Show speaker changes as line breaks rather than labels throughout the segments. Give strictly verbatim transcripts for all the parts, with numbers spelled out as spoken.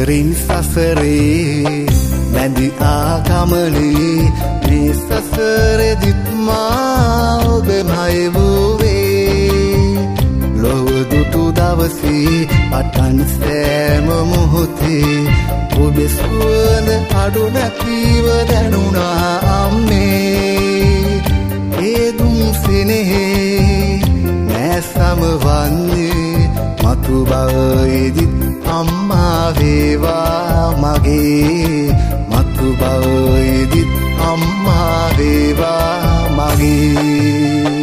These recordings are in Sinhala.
සසරින් සසරේ බැඳි ආගමනේ මේ සසරෙදිත් මා ඔබමයි වූවේ ලොව දුටු දවසේ පටන් සෑම මොහොතේ ඔබේ සුවඳ අඩු නැතිව දැනුණා අම්මේ ඒ දුම් සෙනෙහේ නෑ සමවන්නේ මතු බවෙදිත් අම්මා වේවා මගේ මතු බවෙදිත් අම්මා වේවා මගේ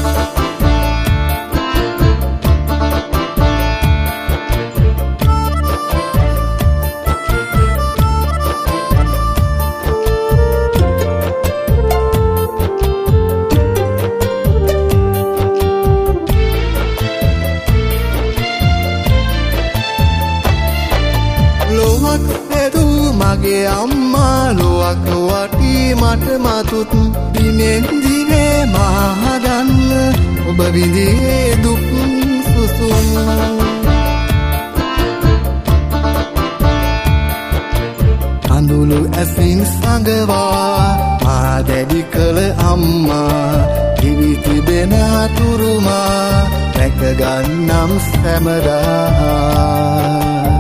මගේ අම්මා ලොවක් වටි මට මතුත් දිනෙන් දිනේ මහදන්න ඔබ විඳියේ දුක් සුසුම් කඳුළු ඇසින් සඟවා මා දැඩි කළ අම්මා දිවි තිබෙන අතුරුමා රැකගන්නම් සැමදා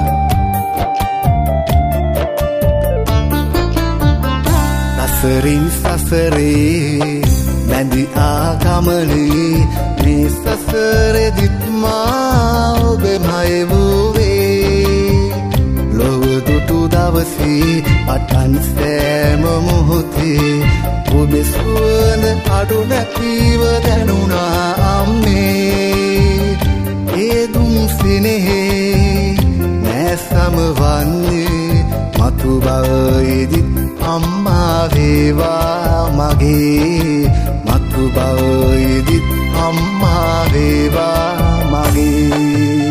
සසරින් සසරේ බැඳි ආගමනේ මේ සසරෙදිත් මා ඔබමයි වූවේ ලොව දුටු දවසේ පටන් සෑම මොහොතේ ඔබේ සුවඳ අඩු නැතිව දැනුණා අම්මේ ඒ දුම් සෙනෙහේ නෑ සමවන්නේ මතු බවෙදිත් අම්මා වේවා මගේ මතු බවෙදිත් අම්මා වේවා මගේ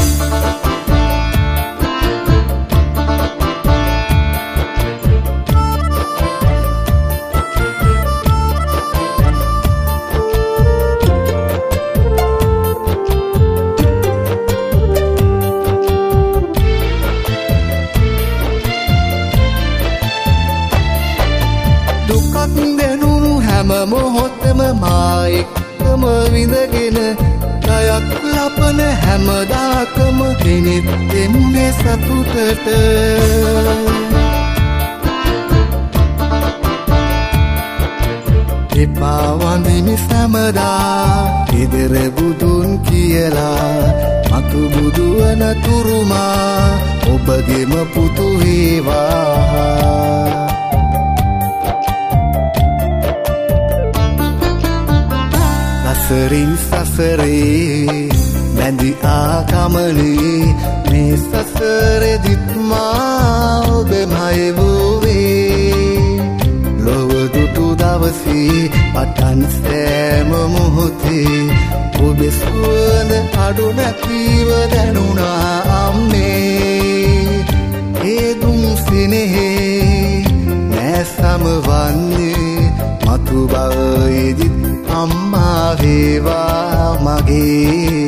මොහොතම මා එක්කම විඳගෙන දයක් ලපන හැමදාකම කෙනෙක් දෙන්නේ සතුටට එපා වඳිමි සැමදා ඉදිර බුදුන් කියලා මතු බුදුවන තුරුමා ඔබගේම පුතු වේවා සසරින් සසරේ බැඳි ආගමනේ මේ සසරෙදිත් මා ඔබමයි වූවේ ලොව දුටු දවසේ පටන් සෑම මොහොතේ ඔබේ සුවඳ අඩු නැතිව දැනුණා අම්මේ ඒ දුම් සෙනෙහේ නෑ සමවන්නේ මතු බවෙදිත් අම්මා වේවා මගේ